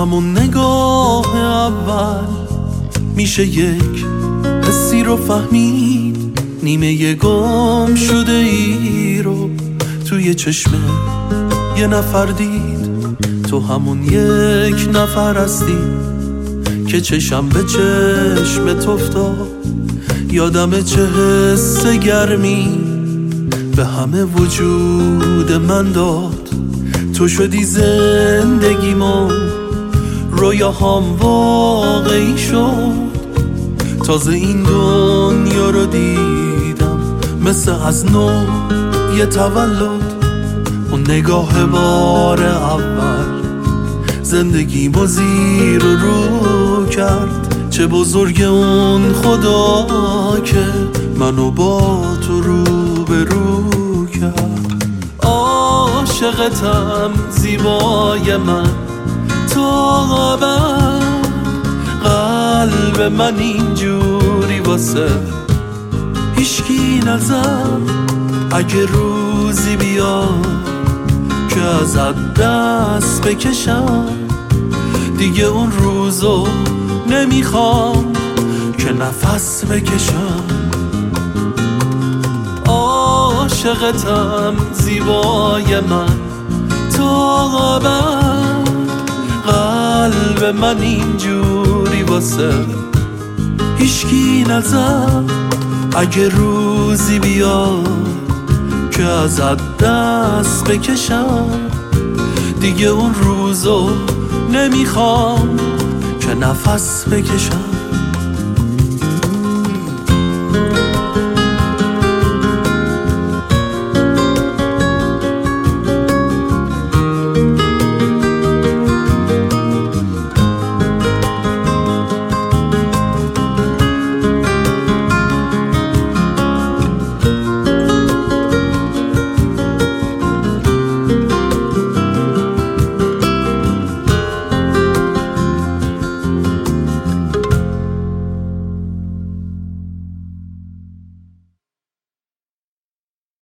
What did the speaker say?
همون نگاه اول میشه یک حسی رو فهمید، نیمه گم شده ای رو توی چشم یه نفر دید. تو همون یک نفر هستی که چشم به چشمت افتاد، یادم چه حس گرمی به همه وجود من داد. تو شدی زندگیمو، رویاهام واقعی شد. تازه این دنیا رو دیدم مثل از نو یه تولد. اون نگاه بار اول زندگیمو زیر و رو کرد. چه بزرگ اون خدا که منو با تو رو به رو کرد. عاشقتم زیبای من تا ابد، قلب من اینجوری واسه هیچکی نزد. اگه روزی بیاد که ازت دست بکشم، دیگه اون روزو نمیخوام که نفس بکشم. عاشقتم زیبای من تا ابد، قلب من اینجوری واسه هیچکی نزد. اگه روزی بیاد که ازت دست بکشم، دیگه اون روزو نمیخوام که نفس بکشم.